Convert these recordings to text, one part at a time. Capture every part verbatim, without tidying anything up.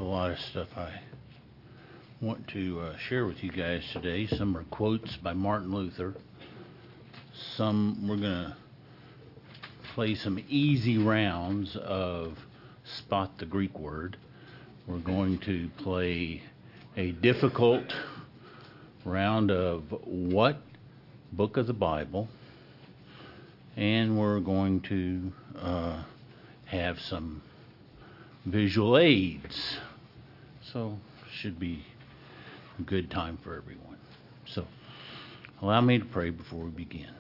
a lot of stuff I want to uh, share with you guys today. Some are quotes by Martin Luther. Some we're going to play some easy rounds of spot the Greek word. We're going to play a difficult round of what book of the Bible, and we're going to uh, have some visual aids. So should be a good time for everyone. So allow me to pray before we begin.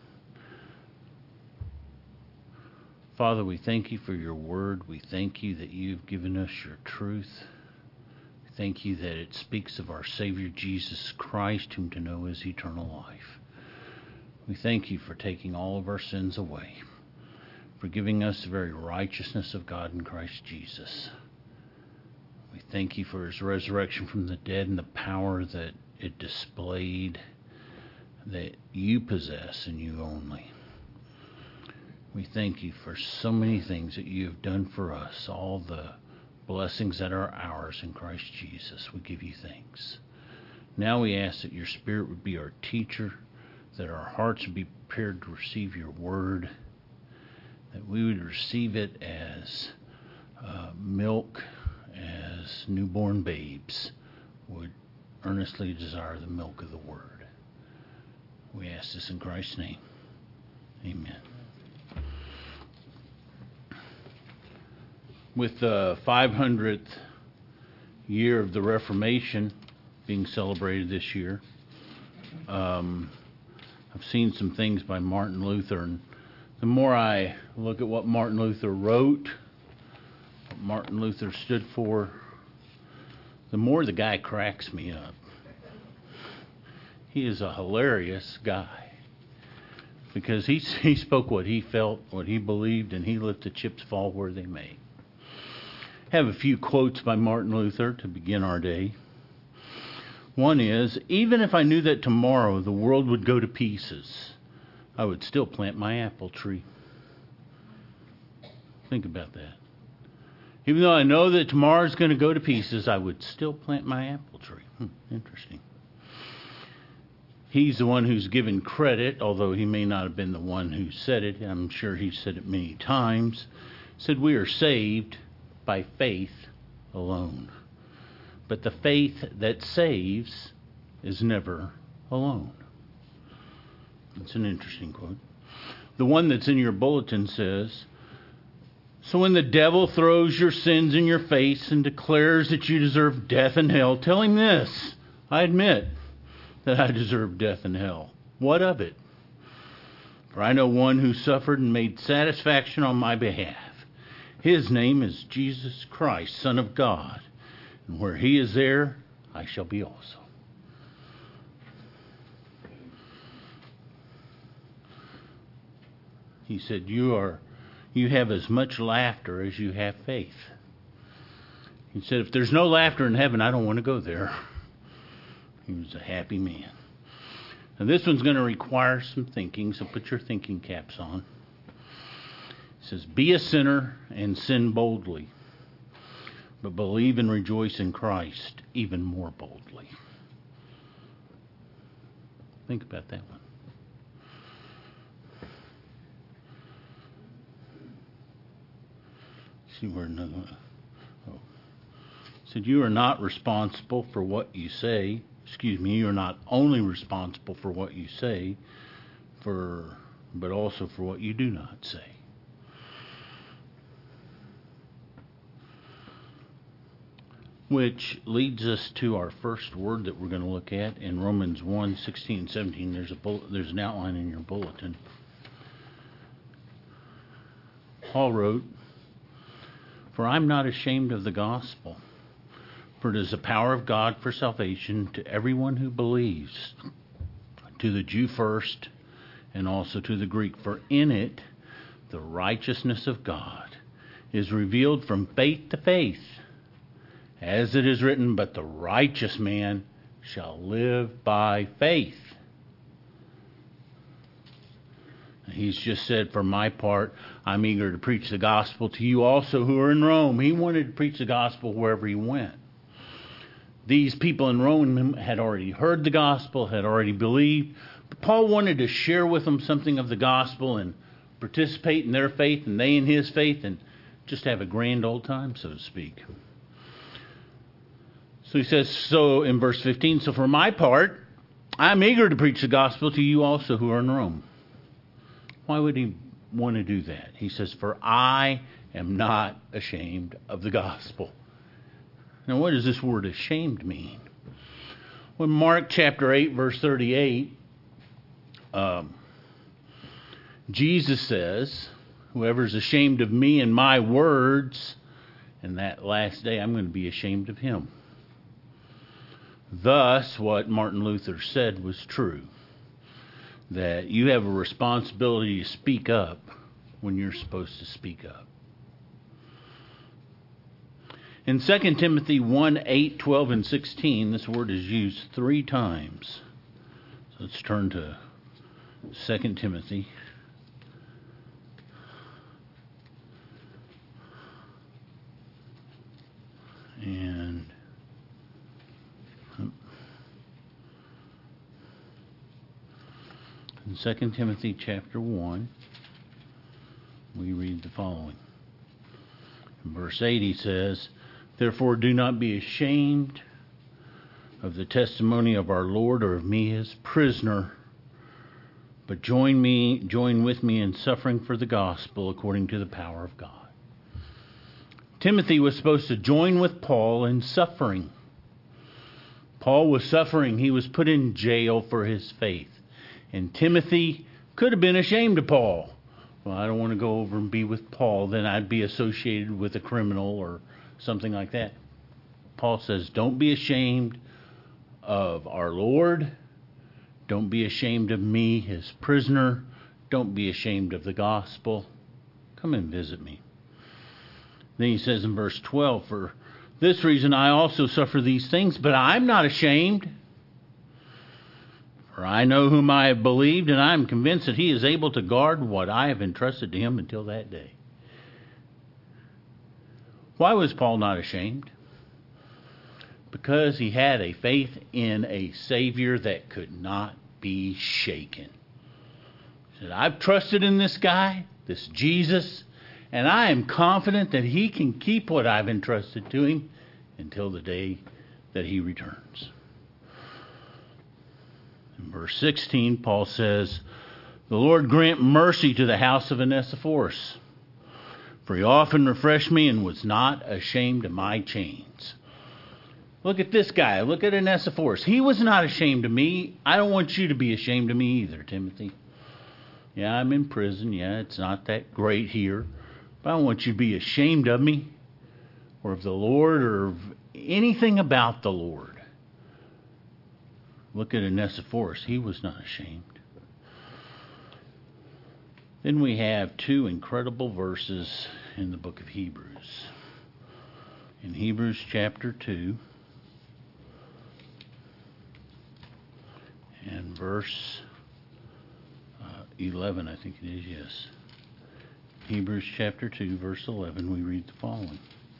Father, we thank you for your word. We thank you that you've given us your truth. We thank you that it speaks of our Savior Jesus Christ, whom to know is eternal life. We thank you for taking all of our sins away, for giving us the very righteousness of God in Christ Jesus. We thank you for his resurrection from the dead and the power that it displayed, that you possess and you only. We thank you for so many things that you have done for us, all the blessings that are ours in Christ Jesus. We give you thanks. Now we ask that your Spirit would be our teacher, that our hearts would be prepared to receive your word, that we would receive it as uh, milk, as newborn babes would earnestly desire the milk of the word. We ask this in Christ's name. Amen. With the five hundredth year of the Reformation being celebrated this year, um, I've seen some things by Martin Luther, and the more I look at what Martin Luther wrote, what Martin Luther stood for, the more the guy cracks me up. He is a hilarious guy because he, he spoke what he felt, what he believed, and he let the chips fall where they may. I have a few quotes by Martin Luther to begin our day. One is, even if I knew that tomorrow the world would go to pieces, I would still plant my apple tree. Think about that. Even though I know that tomorrow's going to go to pieces, I would still plant my apple tree. Hmm, interesting. He's the one who's given credit, although he may not have been the one who said it. I'm sure he said it many times. Said we are saved by faith alone. But the faith that saves is never alone. That's an interesting quote. The one that's in your bulletin says, so when the devil throws your sins in your face and declares that you deserve death and hell, tell him this, I admit that I deserve death and hell. What of it? For I know one who suffered and made satisfaction on my behalf. His name is Jesus Christ, Son of God. And where he is there, I shall be also. He said, you are, you have as much laughter as you have faith. He said, if there's no laughter in heaven, I don't want to go there. He was a happy man. And this one's going to require some thinking, so put your thinking caps on. It says, be a sinner and sin boldly, but believe and rejoice in Christ even more boldly. Think about that one. See where another one. Oh. It said, you are not responsible for what you say. Excuse me, you are not only responsible for what you say, for but also for what you do not say. Which leads us to our first word that we're going to look at in Romans one, sixteen and seventeen. There's a bull- there's an outline in your bulletin. Paul wrote, for I'm not ashamed of the gospel, for it is the power of God for salvation to everyone who believes, to the Jew first, and also to the Greek. For in it the righteousness of God is revealed from faith to faith. As it is written, but the righteous man shall live by faith. He's just said, for my part, I'm eager to preach the gospel to you also who are in Rome. He wanted to preach the gospel wherever he went. These people in Rome had already heard the gospel, had already believed. But Paul wanted to share with them something of the gospel and participate in their faith and they in his faith and just have a grand old time, so to speak. So he says, so in verse fifteen, so for my part, I'm eager to preach the gospel to you also who are in Rome. Why would he want to do that? He says, for I am not ashamed of the gospel. Now, what does this word ashamed mean? Well, Mark chapter eight, verse thirty-eight, um, Jesus says, whoever's ashamed of me and my words, in that last day I'm going to be ashamed of him. Thus, what Martin Luther said was true. That you have a responsibility to speak up when you're supposed to speak up. In Second Timothy one, eight, twelve, and sixteen, this word is used three times. So let's turn to Second Timothy. And in Second Timothy chapter one, we read the following. In verse eight he says, therefore do not be ashamed of the testimony of our Lord or of me his prisoner, but join me, join with me in suffering for the gospel according to the power of God. Timothy was supposed to join with Paul in suffering. Paul was suffering. He was put in jail for his faith. And Timothy could have been ashamed of Paul. Well, I don't want to go over and be with Paul. Then I'd be associated with a criminal or something like that. Paul says, don't be ashamed of our Lord. Don't be ashamed of me, his prisoner. Don't be ashamed of the gospel. Come and visit me. Then he says in verse twelve, for this reason I also suffer these things, but I'm not ashamed. For I know whom I have believed, and I am convinced that he is able to guard what I have entrusted to him until that day. Why was Paul not ashamed? Because he had a faith in a Savior that could not be shaken. He said, I've trusted in this guy, this Jesus, and I am confident that he can keep what I've entrusted to him until the day that he returns. In verse sixteen, Paul says, the Lord grant mercy to the house of Onesiphorus, for he often refreshed me and was not ashamed of my chains. Look at this guy. Look at Onesiphorus. He was not ashamed of me. I don't want you to be ashamed of me either, Timothy. Yeah, I'm in prison. Yeah, it's not that great here. But I don't want you to be ashamed of me or of the Lord or of anything about the Lord. Look at Onesiphorus. He was not ashamed. Then we have two incredible verses in the book of Hebrews. In Hebrews chapter two and verse uh, eleven, I think it is, yes. Hebrews chapter two, verse eleven, we read the following.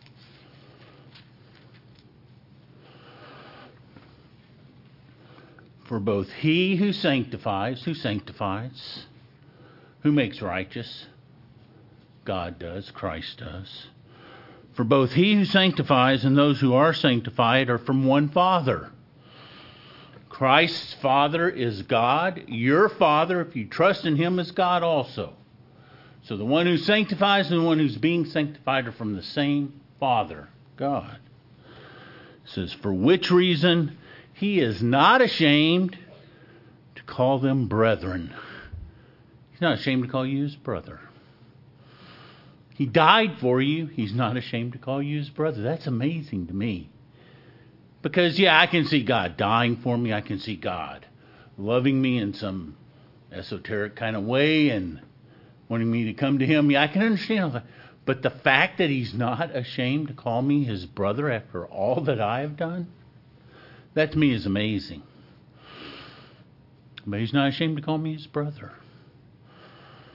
For both he who sanctifies, who sanctifies, who makes righteous, God does, Christ does. For both he who sanctifies and those who are sanctified are from one Father. Christ's Father is God. Your Father, if you trust in him, is God also. So the one who sanctifies and the one who's being sanctified are from the same Father, God. It says, for which reason he is not ashamed to call them brethren. He's not ashamed to call you his brother. He died for you. He's not ashamed to call you his brother. That's amazing to me. Because, yeah, I can see God dying for me. I can see God loving me in some esoteric kind of way and wanting me to come to him. Yeah, I can understand all that. But the fact that he's not ashamed to call me his brother after all that I have done, that to me is amazing. But he's not ashamed to call me his brother.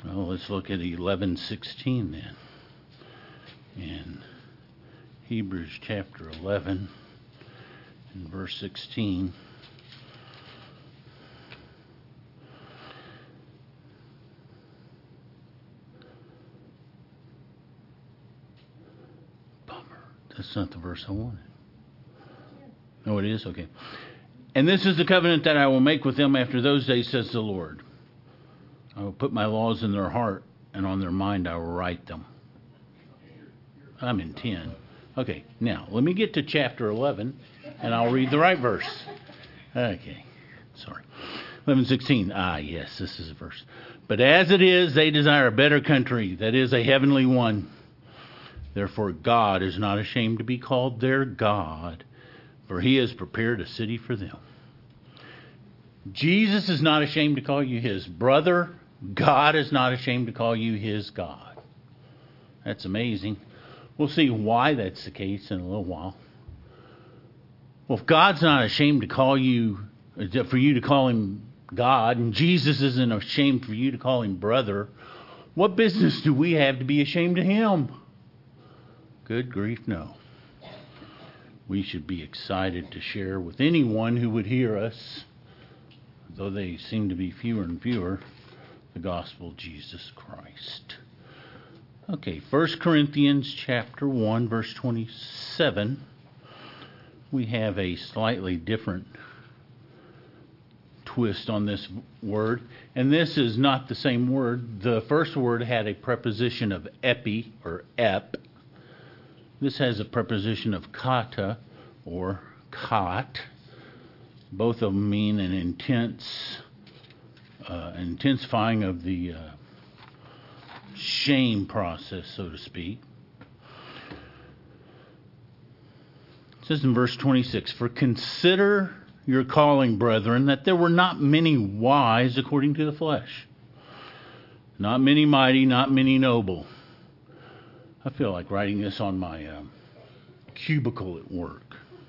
Well, let's look at eleven sixteen then. In Hebrews chapter eleven and verse sixteen. Bummer. That's not the verse I wanted. Oh, it is? Okay. And this is the covenant that I will make with them after those days, says the Lord. I will put my laws in their heart, and on their mind I will write them. I'm in ten. Okay, now, let me get to chapter eleven, and I'll read the right verse. Okay, sorry. eleven sixteen. Ah, yes, this is a verse. But as it is, they desire a better country, that is, a heavenly one. Therefore God is not ashamed to be called their God, for he has prepared a city for them. Jesus is not ashamed to call you his brother. God is not ashamed to call you his God. That's amazing. We'll see why that's the case in a little while. Well, if God's not ashamed to call you, for you to call him God, and Jesus isn't ashamed for you to call him brother, what business do we have to be ashamed of him? Good grief, no. We should be excited to share with anyone who would hear us, though they seem to be fewer and fewer, the gospel of Jesus Christ. Okay, First Corinthians chapter one, verse twenty-seven. We have a slightly different twist on this word. And this is not the same word. The first word had a preposition of epi, or ep. This has a preposition of kata, or kat. Both of them mean an intense, uh, intensifying of the uh, shame process, so to speak. It says in verse twenty-six, "For consider your calling, brethren, that there were not many wise according to the flesh, not many mighty, not many noble." I feel like writing this on my uh, cubicle at work.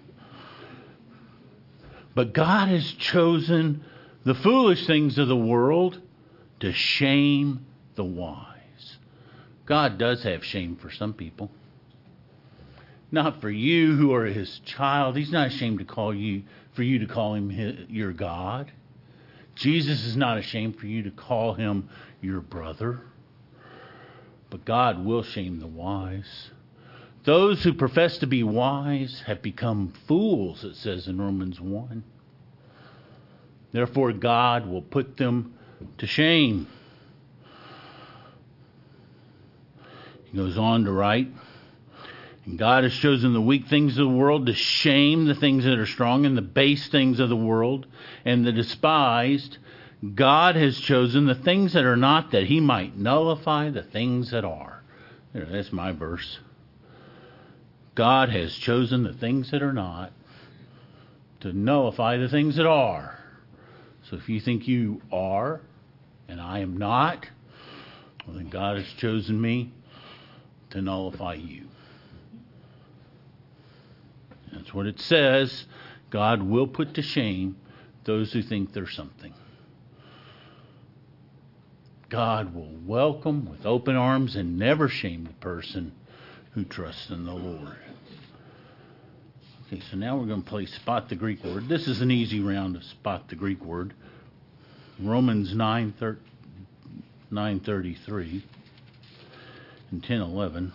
But God has chosen the foolish things of the world to shame the wise. God does have shame for some people. Not for you who are his child. He's not ashamed to call you, for you to call him his, your God. Jesus is not ashamed for you to call him your brother. But God will shame the wise. Those who profess to be wise have become fools, it says in Romans one. Therefore God will put them to shame. He goes on to write, "And God has chosen the weak things of the world to shame the things that are strong, and the base things of the world, and the despised. God has chosen the things that are not, that he might nullify the things that are." There, that's my verse. God has chosen the things that are not to nullify the things that are. So if you think you are and I am not, well, then God has chosen me to nullify you. That's what it says. God will put to shame those who think they're something. God will welcome with open arms and never shame the person who trusts in the Lord. Okay, so now we're going to play Spot the Greek Word. This is an easy round to spot the Greek word. Romans nine thirty-three and ten eleven.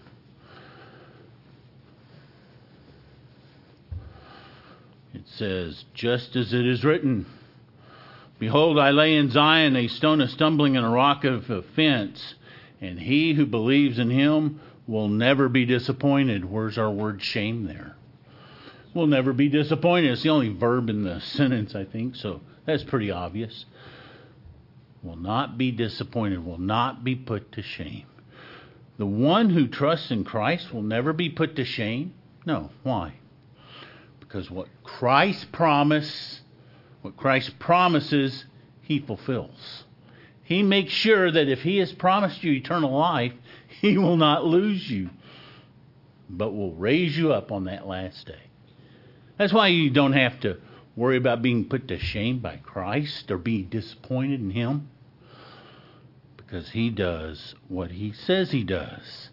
It says, "Just as it is written, behold, I lay in Zion a stone of stumbling and a rock of offense, and he who believes in him will never be disappointed." Where's our word shame there? Will never be disappointed. It's the only verb in the sentence, I think, so that's pretty obvious. Will not be disappointed, will not be put to shame. The one who trusts in Christ will never be put to shame. No, why? Because what Christ promise, what Christ promises, he fulfills. He makes sure that if he has promised you eternal life, he will not lose you, but will raise you up on that last day. That's why you don't have to worry about being put to shame by Christ or be disappointed in him, because he does what he says he does.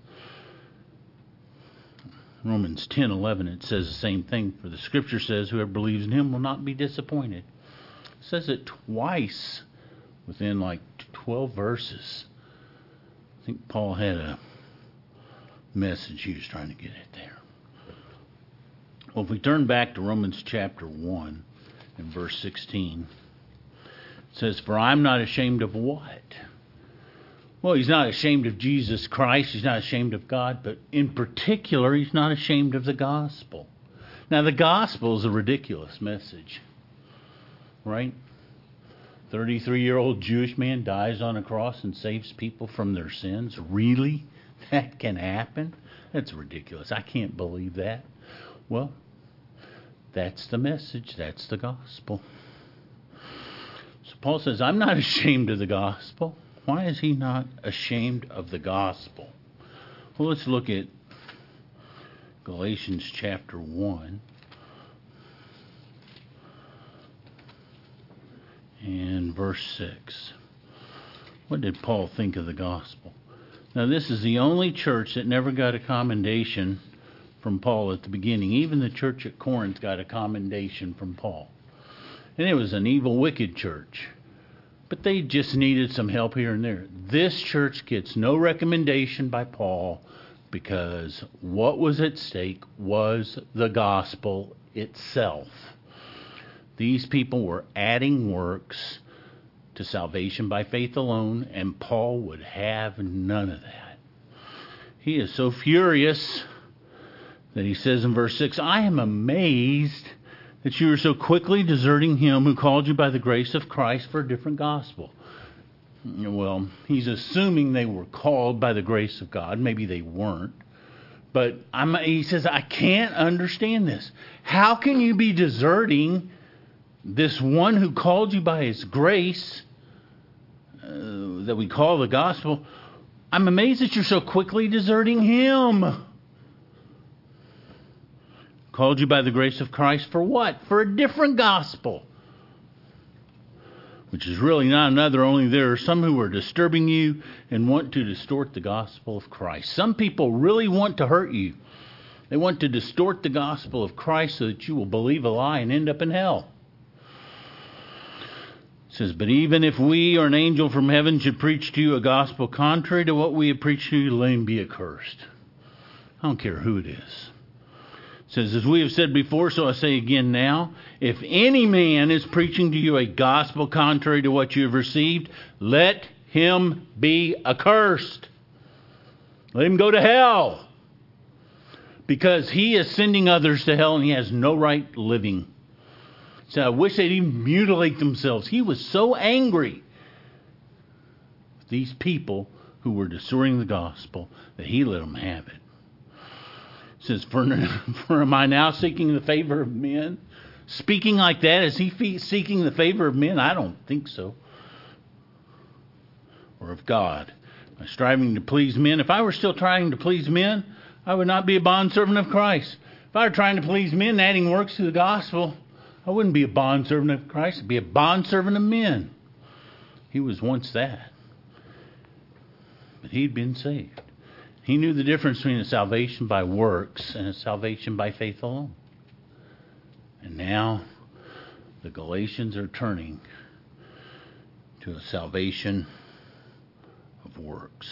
Romans ten eleven, it says the same thing. For the scripture says, whoever believes in him will not be disappointed. It says it twice within like twelve verses. I think Paul had a message he was trying to get at there. Well, if we turn back to Romans chapter one and verse sixteen, it says, for I'm not ashamed of what? Well, he's not ashamed of Jesus Christ. He's not ashamed of God. But in particular, he's not ashamed of the gospel. Now, the gospel is a ridiculous message, right? thirty-three-year-old Jewish man dies on a cross and saves people from their sins. Really? That can happen? That's ridiculous. I can't believe that. Well, that's the message. That's the gospel. So Paul says, I'm not ashamed of the gospel. Why is he not ashamed of the gospel? Well, let's look at Galatians chapter one. And verse six. What did Paul think of the gospel? Now, this is the only church that never got a commendation from Paul at the beginning. Even the church at Corinth got a commendation from Paul. And it was an evil, wicked church. But they just needed some help here and there. This church gets no recommendation by Paul because what was at stake was the gospel itself. These people were adding works to salvation by faith alone, and Paul would have none of that. He is so furious that he says in verse six, I am amazed that you are so quickly deserting him who called you by the grace of Christ for a different gospel. Well, he's assuming they were called by the grace of God. Maybe they weren't. But I'm, he says, I can't understand this. How can you be deserting this one who called you by his grace uh, that we call the gospel? I'm amazed that you're so quickly deserting him. Called you by the grace of Christ for what? For a different gospel. Which is really not another, only there are some who are disturbing you and want to distort the gospel of Christ. Some people really want to hurt you. They want to distort the gospel of Christ so that you will believe a lie and end up in hell. It says, but even if we or an angel from heaven should preach to you a gospel contrary to what we have preached to you, let him be accursed. I don't care who it is. It says, as we have said before, so I say again now, if any man is preaching to you a gospel contrary to what you have received, let him be accursed. Let him go to hell. Because he is sending others to hell and he has no right living. So I wish they'd even mutilate themselves. He was so angry with these people who were distorting the gospel that he let them have it. It says, for, for am I now seeking the favor of men? Speaking like that, is he seeking the favor of men? I don't think so. Or of God. Am I striving to please men? If I were still trying to please men, I would not be a bondservant of Christ. If I were trying to please men, adding works to the gospel, I wouldn't be a bondservant of Christ. I'd be a bondservant of men. He was once that. But he'd been saved. He knew the difference between a salvation by works and a salvation by faith alone. And now the Galatians are turning to a salvation of works.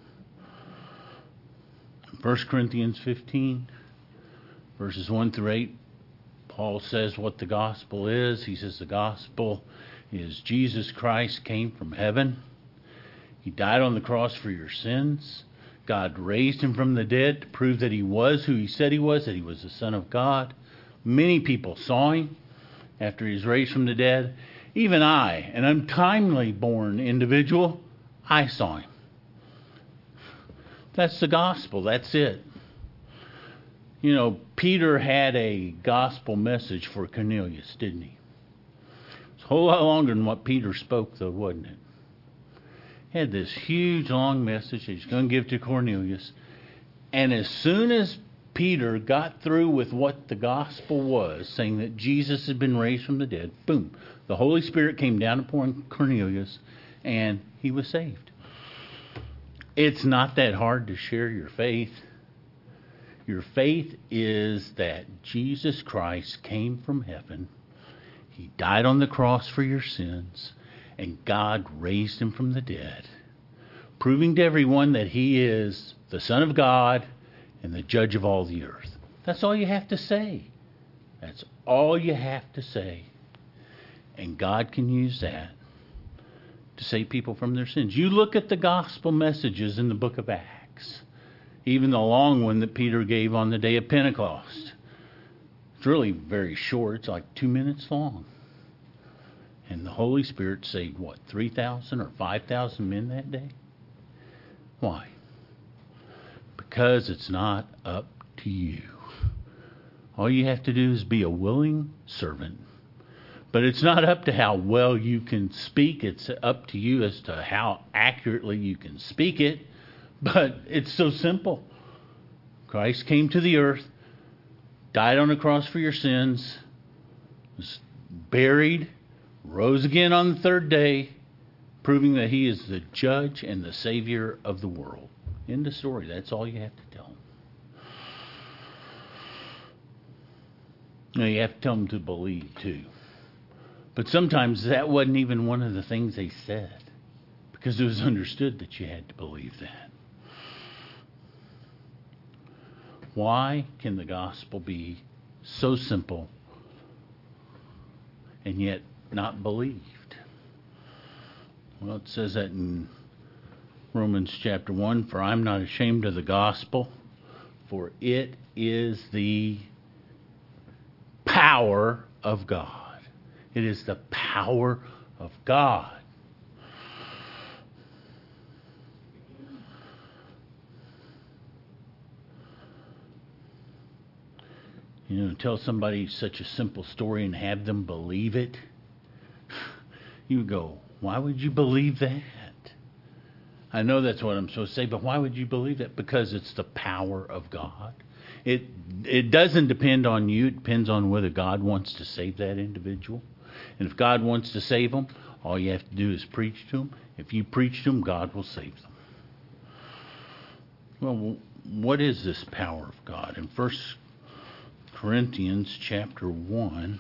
In First Corinthians fifteen, verses one through eight, Paul says what the gospel is. He says the gospel is Jesus Christ came from heaven. He died on the cross for your sins. God raised him from the dead to prove that he was who he said he was, that he was the Son of God. Many people saw him after he was raised from the dead. Even I, an untimely born individual, I saw him. That's the gospel. That's it. You know, Peter had a gospel message for Cornelius, didn't he? It's a whole lot longer than what Peter spoke, though, wasn't it? He had this huge, long message that he's going to give to Cornelius. And as soon as Peter got through with what the gospel was, saying that Jesus had been raised from the dead, boom, the Holy Spirit came down upon Cornelius, and he was saved. It's not that hard to share your faith. Your faith is that Jesus Christ came from heaven. He died on the cross for your sins, and God raised him from the dead, proving to everyone that he is the Son of God and the judge of all the earth. That's all you have to say. That's all you have to say. And God can use that to save people from their sins. You look at the gospel messages in the book of Acts, even the long one that Peter gave on the day of Pentecost. It's really very short. It's like two minutes long. And the Holy Spirit saved, what, three thousand or five thousand men that day? Why? Because it's not up to you. All you have to do is be a willing servant. But it's not up to how well you can speak. It's up to you as to how accurately you can speak it. But it's so simple. Christ came to the earth, died on the cross for your sins, was buried, rose again on the third day, proving that he is the judge and the savior of the world. End of story. That's all you have to tell them. Now, you have to tell them to believe, too. But sometimes that wasn't even one of the things they said, because it was understood that you had to believe that. Why can the gospel be so simple and yet not believed? Well, it says that in Romans chapter one, for I'm not ashamed of the gospel, for it is the power of God. It is the power of God. You know, tell somebody such a simple story and have them believe it. You go, why would you believe that? I know that's what I'm supposed to say, but why would you believe that? Because it's the power of God. It it doesn't depend on you. It depends on whether God wants to save that individual. And if God wants to save them, all you have to do is preach to them. If you preach to them, God will save them. Well, what is this power of God? In First Corinthians chapter one,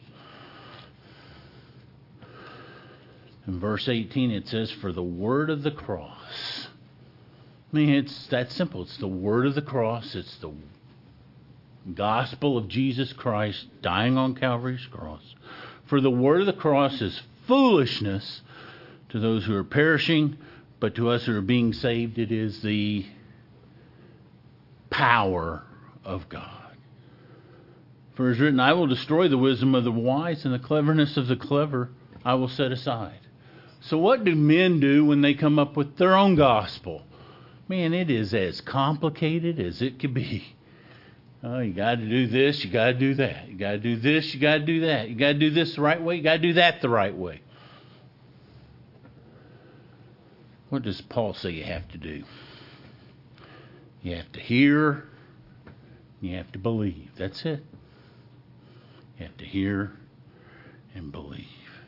in verse eighteen, it says, for the word of the cross. I mean, it's that simple. It's the word of the cross. It's the gospel of Jesus Christ dying on Calvary's cross. For the word of the cross is foolishness to those who are perishing, but to us who are being saved, it is the power of God. For it is written, I will destroy the wisdom of the wise, and the cleverness of the clever I will set aside. So what do men do when they come up with their own gospel? Man, it is as complicated as it could be. Oh, you got to do this, you got to do that. You got to do this, you got to do that. You got to do this the right way, you got to do that the right way. What does Paul say you have to do? You have to hear, you have to believe. That's it. You have to hear and believe.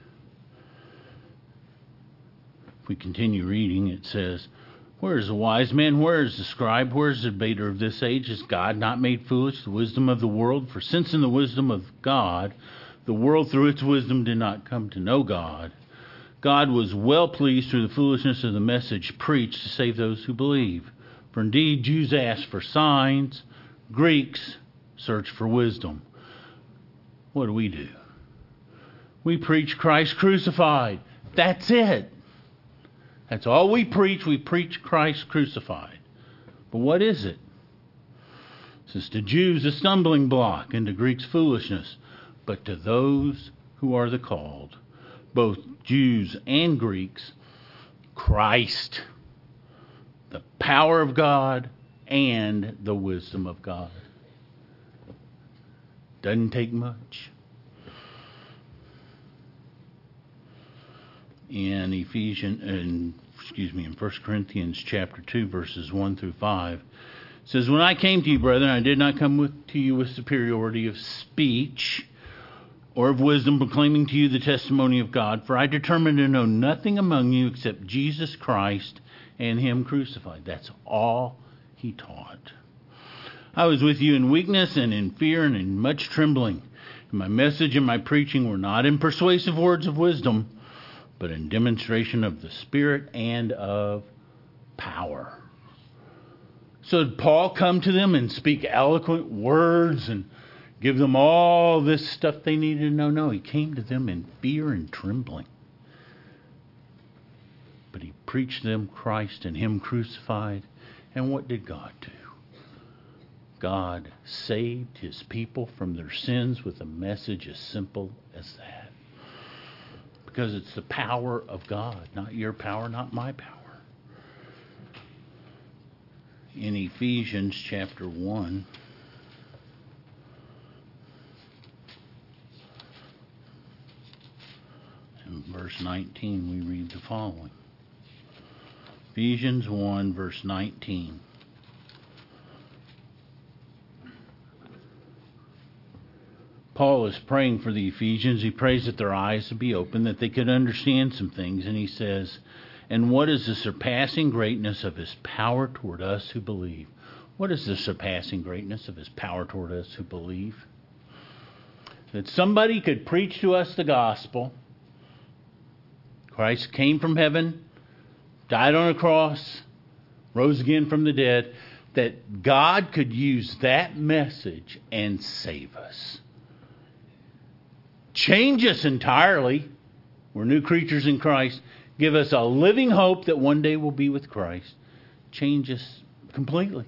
If we continue reading, it says, where is the wise man? Where is the scribe? Where is the debater of this age? Is God not made foolish the wisdom of the world? For since in the wisdom of God, the world through its wisdom did not come to know God, God was well pleased through the foolishness of the message preached to save those who believe. For indeed, Jews ask for signs, Greeks search for wisdom. What do we do? We preach Christ crucified. That's it. That's all we preach. We preach Christ crucified. But what is it? It says to Jews a stumbling block, and to Greeks foolishness. But to those who are the called, both Jews and Greeks, Christ, the power of God and the wisdom of God. Doesn't take much. In Ephesians, in, excuse me, in First Corinthians chapter two, verses one through five, it says, when I came to you, brethren, I did not come with, to you with superiority of speech or of wisdom, proclaiming to you the testimony of God, for I determined to know nothing among you except Jesus Christ and Him crucified. That's all He taught. I was with you in weakness and in fear and in much trembling. And my message and my preaching were not in persuasive words of wisdom, but in demonstration of the Spirit and of power. So did Paul come to them and speak eloquent words and give them all this stuff they needed to know? No, he came to them in fear and trembling. But he preached them Christ and Him crucified. And what did God do? God saved His people from their sins with a message as simple as that. Because it's the power of God, not your power, not my power. In Ephesians chapter one, in verse nineteen, we read the following. Ephesians one, verse nineteen. Paul is praying for the Ephesians. He prays that their eyes would be open, that they could understand some things. And he says, and what is the surpassing greatness of His power toward us who believe? What is the surpassing greatness of His power toward us who believe? That somebody could preach to us the gospel. Christ came from heaven, died on a cross, rose again from the dead. That God could use that message and save us. Change us entirely. We're new creatures in Christ. Give us a living hope that one day we'll be with Christ. Change us completely.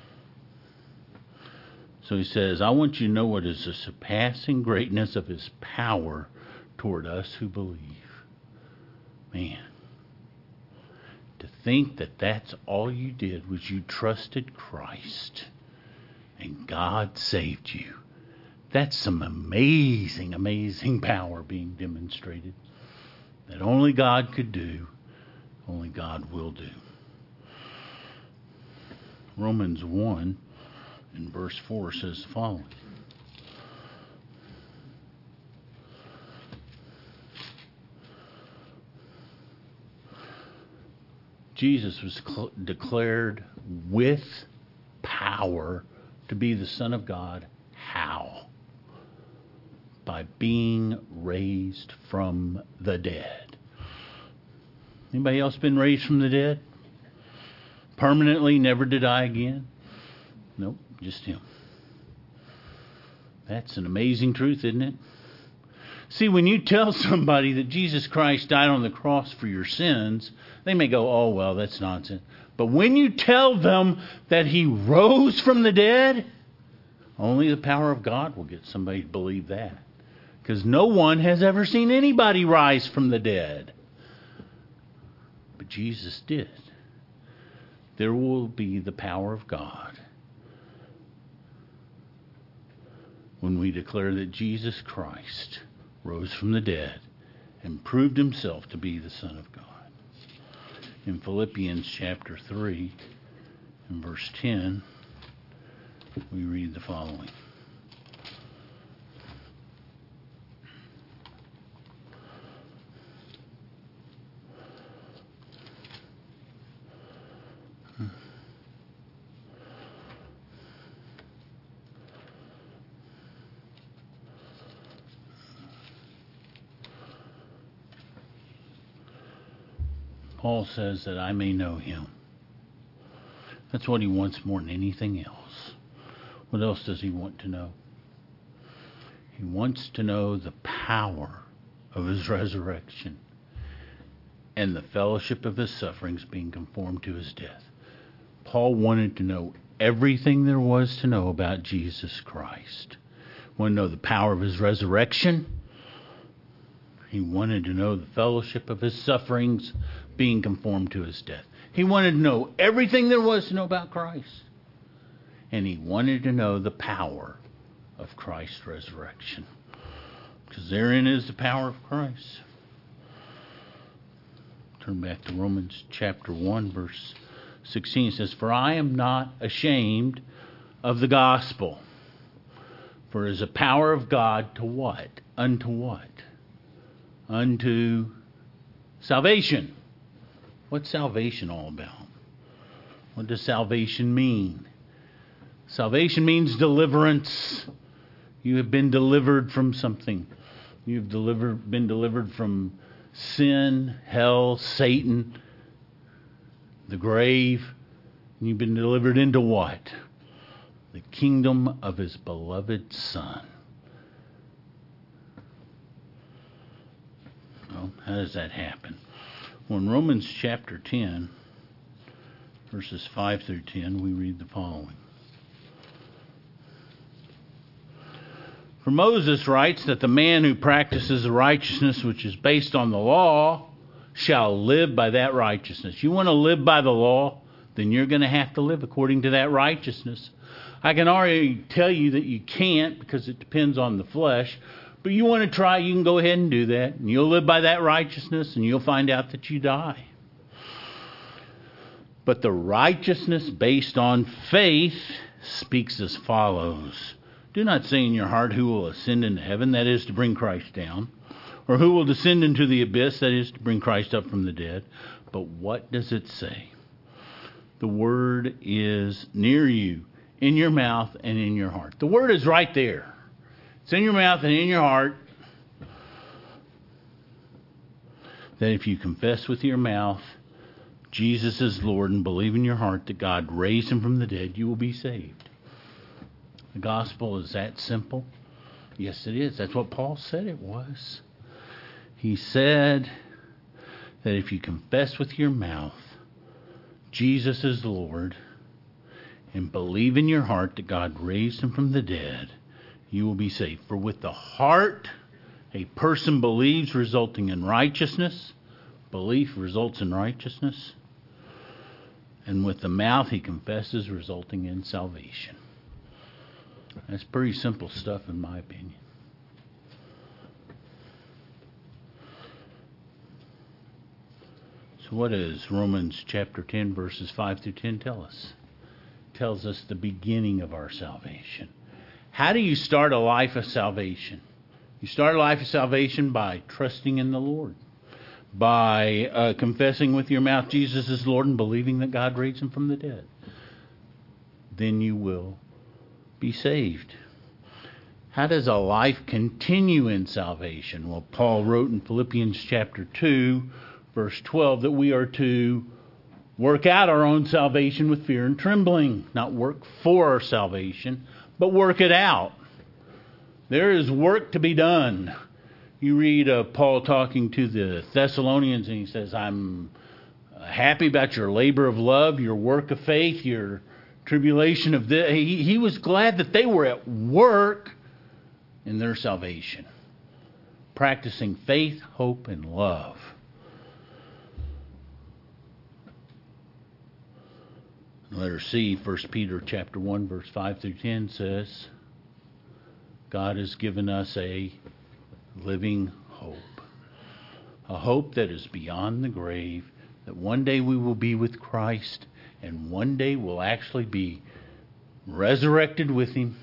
So he says, I want you to know what is the surpassing greatness of His power toward us who believe. Man, to think that that's all you did was you trusted Christ and God saved you. That's some amazing, amazing power being demonstrated that only God could do, only God will do. Romans one in verse four says the following. Jesus was cl- declared with power to be the Son of God. How? By being raised from the dead. Anybody else been raised from the dead? Permanently, never to die again? Nope, just Him. That's an amazing truth, isn't it? See, when you tell somebody that Jesus Christ died on the cross for your sins, they may go, oh, well, that's nonsense. But when you tell them that He rose from the dead, only the power of God will get somebody to believe that. Because no one has ever seen anybody rise from the dead. But Jesus did. There will be the power of God when we declare that Jesus Christ rose from the dead and proved Himself to be the Son of God. In Philippians chapter three, in verse ten, we read the following. Paul says that I may know Him. That's what he wants more than anything else. What else does he want to know? He wants to know the power of His resurrection and the fellowship of His sufferings, being conformed to His death. Paul wanted to know everything there was to know about Jesus Christ. He wanted to know the power of His resurrection. He wanted to know the fellowship of His sufferings, being conformed to His death. He wanted to know everything there was to know about Christ. And he wanted to know the power of Christ's resurrection. Because therein is the power of Christ. Turn back to Romans chapter one, verse sixteen. It says, for I am not ashamed of the gospel. For it is a power of God to what? Unto what? Unto salvation. What's salvation all about? What does salvation mean? Salvation means deliverance. You have been delivered from something. You've delivered, been delivered from sin, hell, Satan, the grave. And you've been delivered into what? The kingdom of His beloved Son. Well, how does that happen? Well, in Romans chapter ten, verses five through ten, we read the following. For Moses writes that the man who practices the righteousness which is based on the law shall live by that righteousness. You want to live by the law? Then you're going to have to live according to that righteousness. I can already tell you that you can't because it depends on the flesh. But you want to try, you can go ahead and do that. And you'll live by that righteousness and you'll find out that you die. But the righteousness based on faith speaks as follows. Do not say in your heart who will ascend into heaven, that is to bring Christ down, or who will descend into the abyss, that is to bring Christ up from the dead. But what does it say? The word is near you, in your mouth and in your heart. The word is right there. It's in your mouth and in your heart. That if you confess with your mouth Jesus is Lord and believe in your heart that God raised Him from the dead, you will be saved. The gospel is that simple? Yes, it is. That's what Paul said it was. He said that if you confess with your mouth Jesus is Lord and believe in your heart that God raised Him from the dead, you will be saved. For with the heart a person believes, resulting in righteousness. Belief results in righteousness. And with the mouth he confesses, resulting in salvation. That's pretty simple stuff in my opinion. So what does Romans chapter ten verses five through ten tell us? It tells us the beginning of our salvation. How do you start a life of salvation? You start a life of salvation by trusting in the Lord. By uh, confessing with your mouth Jesus is Lord and believing that God raised Him from the dead. Then you will be saved. How does a life continue in salvation? Well, Paul wrote in Philippians chapter two, verse twelve, that we are to work out our own salvation with fear and trembling. Not work for our salvation, but work it out. There is work to be done. You read uh, Paul talking to the Thessalonians and he says, I'm happy about your labor of love, your work of faith, your tribulation of this. He, he was glad that they were at work in their salvation, practicing faith, hope, and love. Letter C, First Peter chapter one, verse five through ten says, God has given us a living hope. A hope that is beyond the grave, that one day we will be with Christ, and one day we'll actually be resurrected with Him.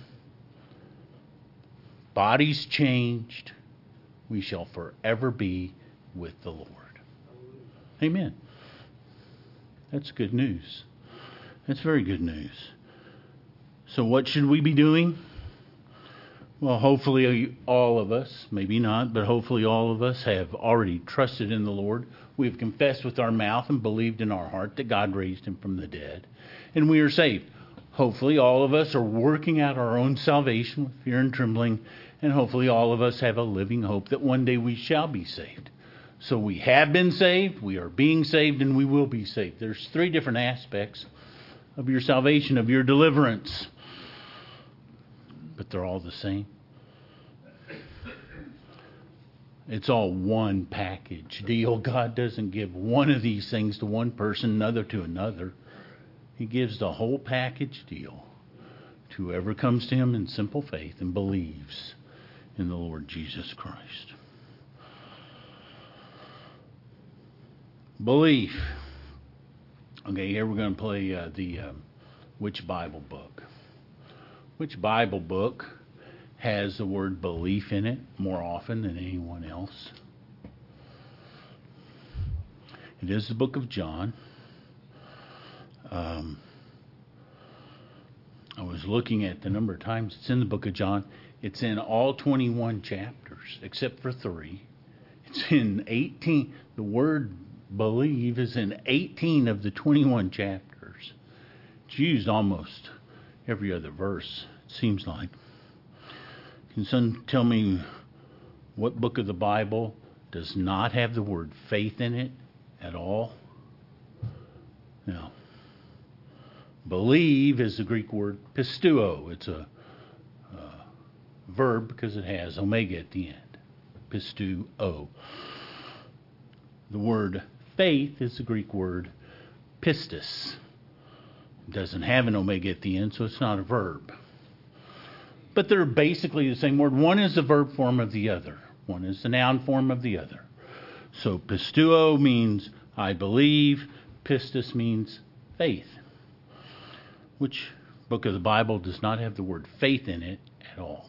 Bodies changed. We shall forever be with the Lord. Amen. That's good news. That's very good news. So what should we be doing? Well, hopefully all of us, maybe not, but hopefully all of us have already trusted in the Lord. We have confessed with our mouth and believed in our heart that God raised Him from the dead. And we are saved. Hopefully all of us are working out our own salvation with fear and trembling. And hopefully all of us have a living hope that one day we shall be saved. So we have been saved, we are being saved, and we will be saved. There's three different aspects of your salvation, of your deliverance. But they're all the same. It's all one package deal. God doesn't give one of these things to one person, another to another. He gives the whole package deal to whoever comes to Him in simple faith and believes in the Lord Jesus Christ. Belief. Okay, here we're going to play uh, the uh, Which Bible Book. Which Bible book has the word belief in it more often than anyone else? It is the book of John. Um, was looking at the number of times it's in the book of John. It's in all twenty-one chapters, except for three. It's in eighteen. The word believe is in eighteen of the twenty-one chapters. It's used almost every other verse, it seems like. Can someone tell me what book of the Bible does not have the word faith in it at all? No. Believe is the Greek word pisteuo. It's a uh, verb because it has omega at the end. Pisteuo. The word faith is the Greek word pistis. It doesn't have an omega at the end, so it's not a verb. But they're basically the same word. One is the verb form of the other. One is the noun form of the other. So pisteuo means I believe. Pistis means faith. Which book of the Bible does not have the word faith in it at all?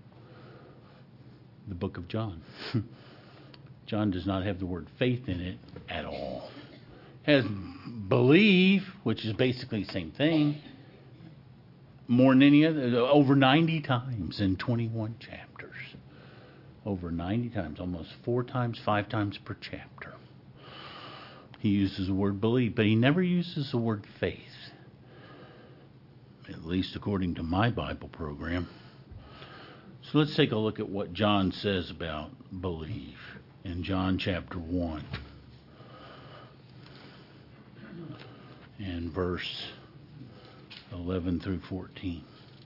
The book of John. John does not have the word faith in it at all. It has believe, which is basically the same thing, more than any other, over ninety times in twenty-one chapters. Over ninety times, almost four times, five times per chapter. He uses the word believe, but he never uses the word faith. At least according to my Bible program. So let's take a look at what John says about believe in John chapter one and verse eleven through fourteen.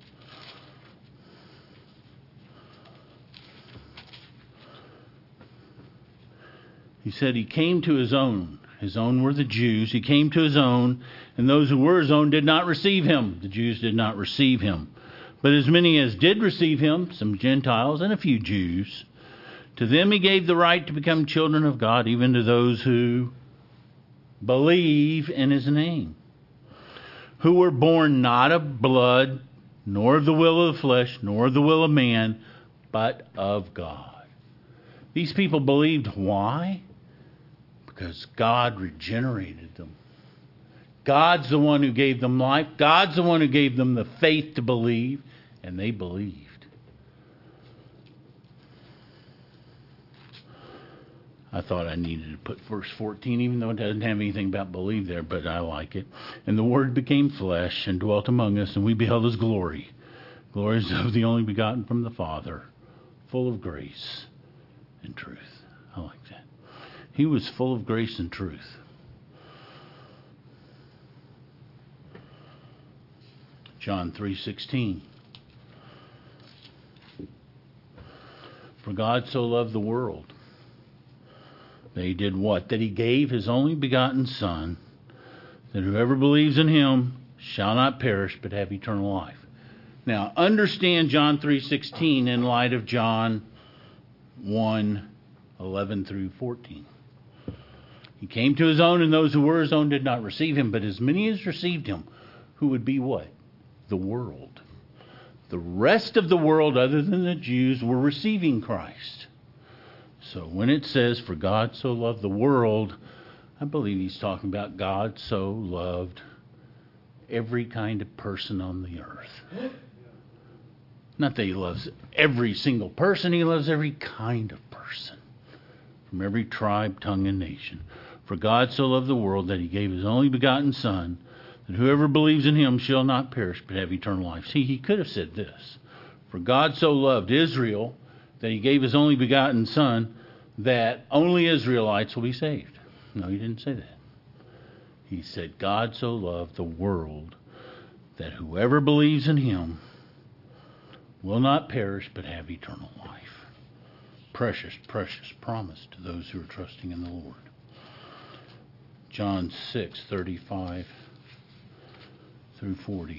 He said he came to his own. His own were the Jews. He came to his own, and those who were his own did not receive him. The Jews did not receive him. But as many as did receive him, some Gentiles and a few Jews, to them he gave the right to become children of God, even to those who believe in his name, who were born not of blood, nor of the will of the flesh, nor of the will of man, but of God. These people believed. Why? Because God regenerated them. God's the one who gave them life. God's the one who gave them the faith to believe, and they believed. I thought I needed to put verse fourteen, even though it doesn't have anything about believe there, but I like it. And the Word became flesh and dwelt among us, and we beheld his glory. Glories of the only begotten from the Father, full of grace and truth. I like that. He was full of grace and truth. John three sixteen. For God so loved the world that he did what? That he gave his only begotten Son, that whoever believes in him shall not perish but have eternal life. Now, understand John three sixteen in light of John one eleven through fourteen. He came to his own, and those who were his own did not receive him, but as many as received him, who would be what? The world. The rest of the world, other than the Jews, were receiving Christ. So when it says, for God so loved the world, I believe he's talking about God so loved every kind of person on the earth. Not that he loves every single person, he loves every kind of person. From every tribe, tongue, and nation. For God so loved the world that he gave his only begotten Son, that whoever believes in him shall not perish but have eternal life. See, he could have said this. For God so loved Israel that he gave his only begotten Son, that only Israelites will be saved. No, he didn't say that. He said, God so loved the world that whoever believes in him will not perish but have eternal life. Precious, precious promise to those who are trusting in the Lord. John six thirty-five through forty.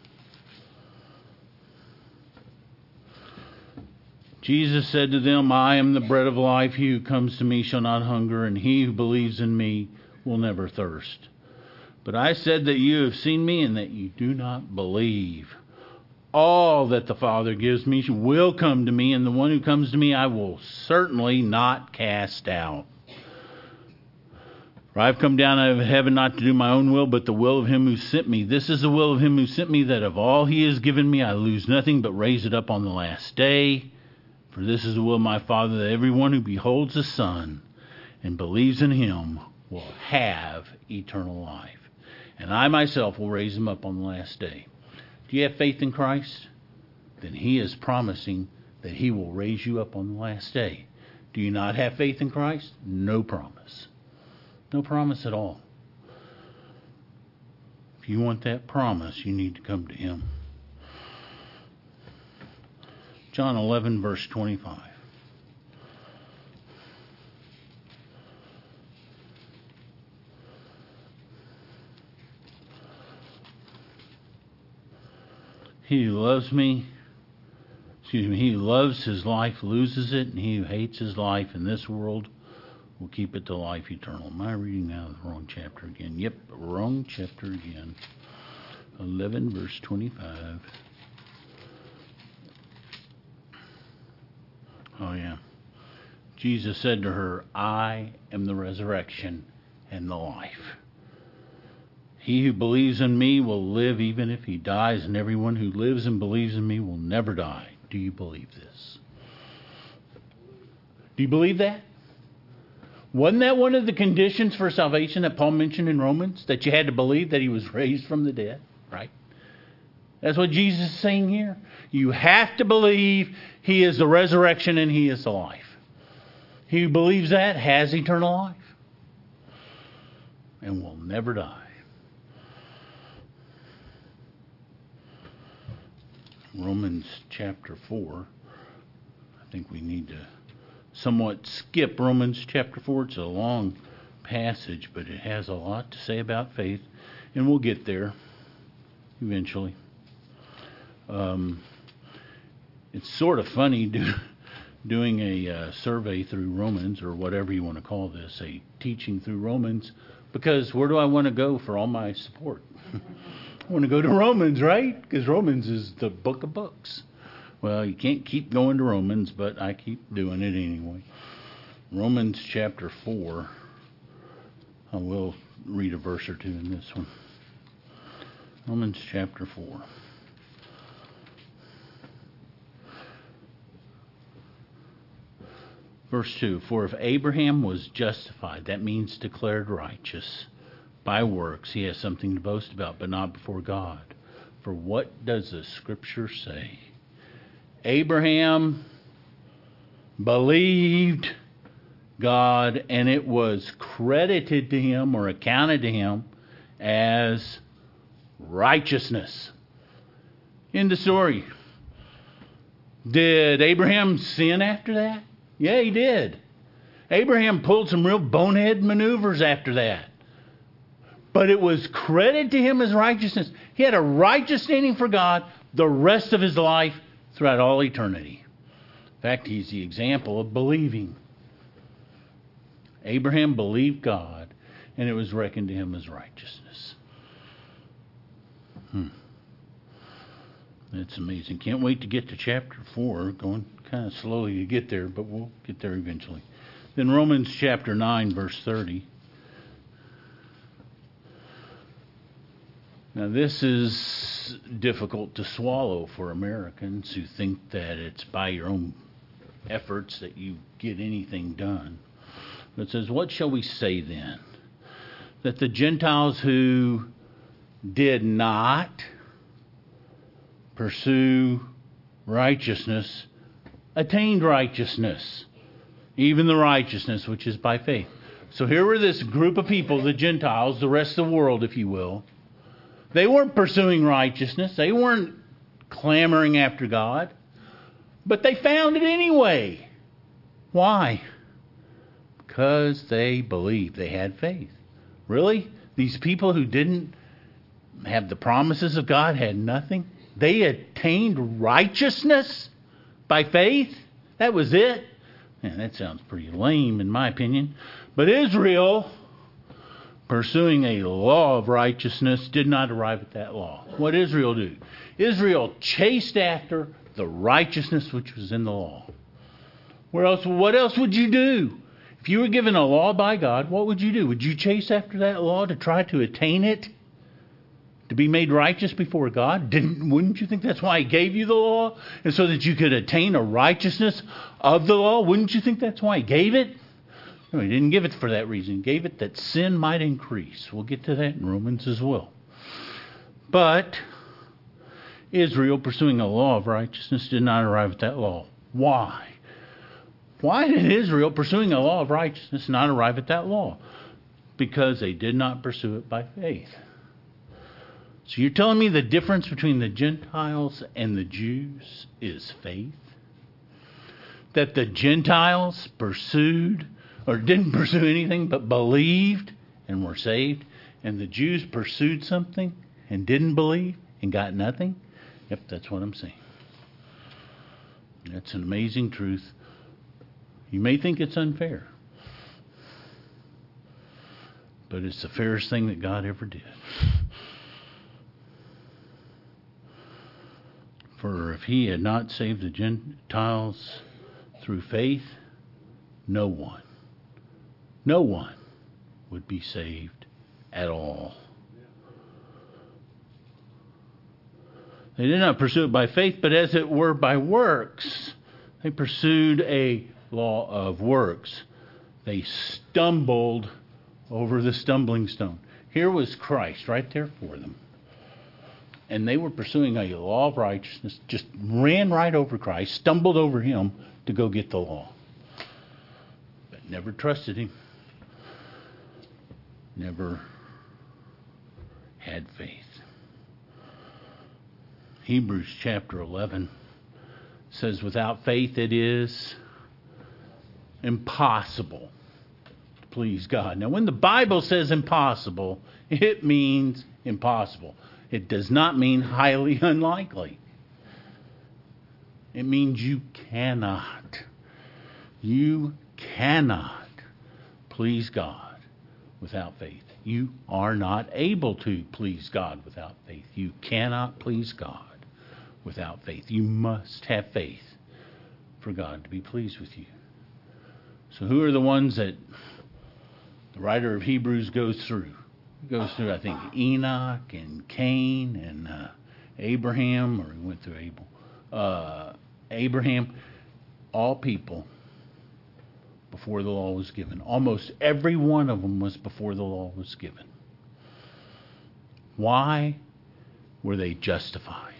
Jesus said to them, I am the bread of life. He who comes to me shall not hunger, and he who believes in me will never thirst. But I said that you have seen me and that you do not believe. All that the Father gives me will come to me, and the one who comes to me I will certainly not cast out. For I have come down out of heaven not to do my own will, but the will of him who sent me. This is the will of him who sent me, that of all he has given me I lose nothing, but raise it up on the last day. For this is the will of my Father, that everyone who beholds the Son and believes in him will have eternal life. And I myself will raise him up on the last day. Do you have faith in Christ? Then he is promising that he will raise you up on the last day. Do you not have faith in Christ? No promise. No promise at all. If you want that promise, you need to come to him. John eleven, verse twenty-five. He who loves me, excuse me, he who loves his life loses it, and he who hates his life in this world will keep it to life eternal. Am I reading now the wrong chapter again? Yep, wrong chapter again. eleven, verse twenty-five. Oh, yeah. Jesus said to her, I am the resurrection and the life. He who believes in me will live even if he dies, and everyone who lives and believes in me will never die. Do you believe this? Do you believe that? Wasn't that one of the conditions for salvation that Paul mentioned in Romans? That you had to believe that he was raised from the dead, right? That's what Jesus is saying here. You have to believe he is the resurrection and he is the life. He who believes that has eternal life and will never die. Romans chapter four. I think we need to somewhat skip Romans chapter four. It's a long passage, but it has a lot to say about faith, and we'll get there eventually. Um, it's sort of funny do, doing a uh, survey through Romans, or whatever you want to call this, a teaching through Romans, because where do I want to go for all my support? I want to go to Romans, right? Because Romans is the book of books. Well, you can't keep going to Romans, but I keep doing it anyway. Romans chapter four. I will read a verse or two in this one. Romans chapter four. Verse two, for if Abraham was justified, that means declared righteous, by works, he has something to boast about, but not before God. For what does the Scripture say? Abraham believed God, and it was credited to him or accounted to him as righteousness. In the story. Did Abraham sin after that? Yeah, he did. Abraham pulled some real bonehead maneuvers after that. But it was credited to him as righteousness. He had a righteous standing for God the rest of his life throughout all eternity. In fact, he's the example of believing. Abraham believed God, and it was reckoned to him as righteousness. Hmm. That's amazing. Can't wait to get to chapter four. Going kind of slowly to get there, but we'll get there eventually. Then Romans chapter nine, verse thirty. Now, this is difficult to swallow for Americans who think that it's by your own efforts that you get anything done. But it says, what shall we say then? That the Gentiles who did not pursue righteousness attained righteousness, even the righteousness which is by faith. So here were this group of people, the Gentiles, the rest of the world, if you will. They weren't pursuing righteousness. They weren't clamoring after God. But they found it anyway. Why? Because they believed. They had faith. Really? These people who didn't have the promises of God had nothing? They attained righteousness by faith? That was it? Man, that sounds pretty lame in my opinion. But Israel, pursuing a law of righteousness, did not arrive at that law. What did Israel do? Israel chased after the righteousness which was in the law. Where else? What else would you do If you were given a law by God, what would you do? Would you chase after that law to try to attain it? To be made righteous before God? Didn't, wouldn't you think that's why He gave you the law? And so that you could attain a righteousness of the law? Wouldn't you think that's why He gave it? No, He didn't give it for that reason. He gave it that sin might increase. We'll get to that in Romans as well. But Israel, pursuing a law of righteousness, did not arrive at that law. Why? Why did Israel, pursuing a law of righteousness, not arrive at that law? Because they did not pursue it by faith. So you're telling me the difference between the Gentiles and the Jews is faith? That the Gentiles pursued, or didn't pursue anything, but believed and were saved, and the Jews pursued something and didn't believe and got nothing? Yep, that's what I'm saying. That's an amazing truth. You may think it's unfair, but it's the fairest thing that God ever did. For if He had not saved the Gentiles through faith, no one, no one would be saved at all. They did not pursue it by faith, but as it were by works. They pursued a law of works. They stumbled over the stumbling stone. Here was Christ right there for them. And they were pursuing a law of righteousness, just ran right over Christ, stumbled over Him to go get the law. But never trusted Him. Never had faith. Hebrews chapter eleven says, without faith it is impossible to please God. Now, when the Bible says impossible, it means impossible. It does not mean highly unlikely. It means you cannot. You cannot please God without faith. You are not able to please God without faith. You cannot please God without faith. You must have faith for God to be pleased with you. So who are the ones that the writer of Hebrews goes through? He goes through, I think, Enoch and Cain and uh, Abraham, or he went through Abel. Uh, Abraham, all people before the law was given. Almost every one of them was before the law was given. Why were they justified?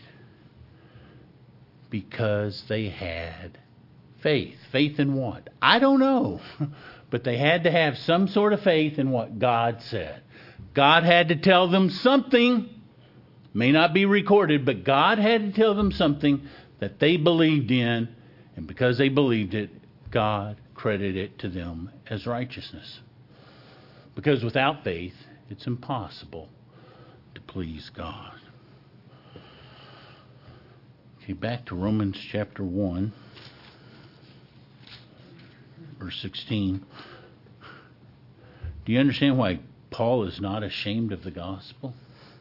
Because they had faith. Faith in what? I don't know. But they had to have some sort of faith in what God said. God had to tell them something. May not be recorded, but God had to tell them something that they believed in. And because they believed it, God credited it to them as righteousness. Because without faith, it's impossible to please God. Okay, back to Romans chapter one, verse sixteen. Do you understand why Paul is not ashamed of the gospel?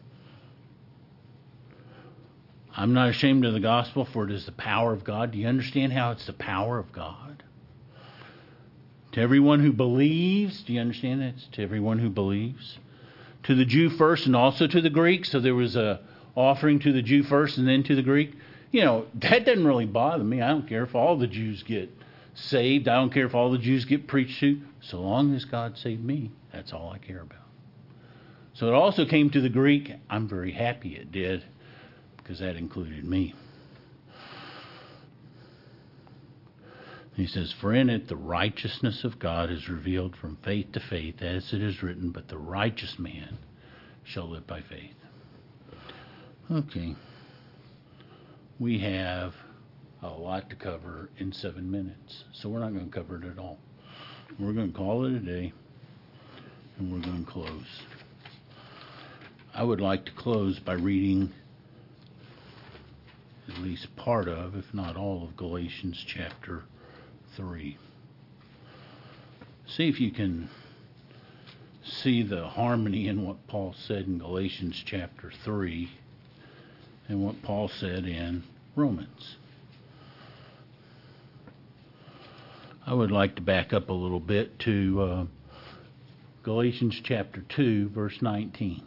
I'm not ashamed of the gospel, for it is the power of God. Do you understand how it's the power of God? To everyone who believes, do you understand that? It's to everyone who believes. To the Jew first and also to the Greek. So there was a offering to the Jew first and then to the Greek. You know, that doesn't really bother me. I don't care if all the Jews get saved. I don't care if all the Jews get preached to. So long as God saved me, that's all I care about. So it also came to the Greek. I'm very happy it did, because that included me. He says, for in it the righteousness of God is revealed from faith to faith, as it is written, but the righteous man shall live by faith. Okay. We have a lot to cover in seven minutes, so we're not going to cover it at all. We're going to call it a day, and we're going to close. I would like to close by reading at least part of, if not all of, Galatians chapter three. See if you can see the harmony in what Paul said in Galatians chapter three and what Paul said in Romans. I would like to back up a little bit to uh, Galatians chapter two, verse nineteen.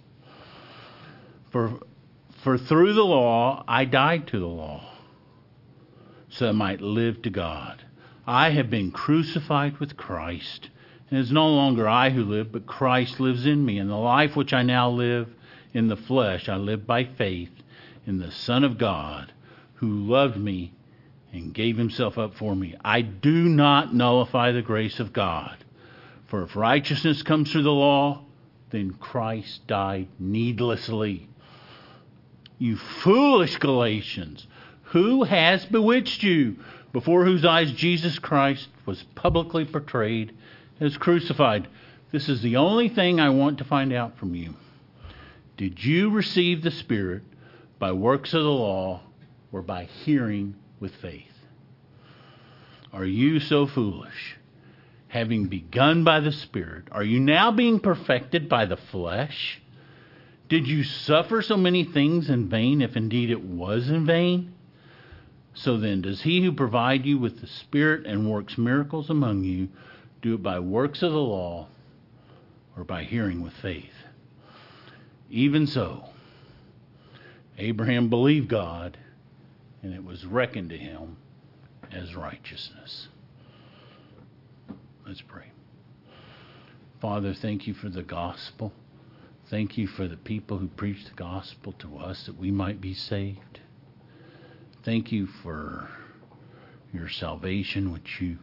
For, for through the law I died to the law, so that I might live to God. I have been crucified with Christ, and it is no longer I who live, but Christ lives in me. And the life which I now live in the flesh, I live by faith in the Son of God, who loved me and gave himself up for me. I do not nullify the grace of God. For if righteousness comes through the law, then Christ died needlessly. You foolish Galatians, who has bewitched you, before whose eyes Jesus Christ was publicly portrayed as crucified? This is the only thing I want to find out from you. Did you receive the Spirit by works of the law or by hearing with faith? Are you so foolish? Having begun by the Spirit, are you now being perfected by the flesh? Did you suffer so many things in vain, if indeed it was in vain? So then, does he who provides you with the Spirit and works miracles among you do it by works of the law or by hearing with faith? Even so, Abraham believed God, and it was reckoned to him as righteousness. Let's pray. Father, thank you for the gospel. Thank you for the people who preach the gospel to us that we might be saved. Thank you for your salvation, which you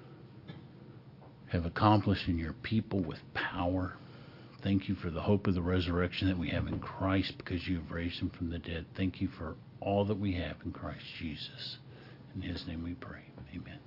have accomplished in your people with power. Thank you for the hope of the resurrection that we have in Christ because you have raised him from the dead. Thank you for all that we have in Christ Jesus. In his name we pray. Amen.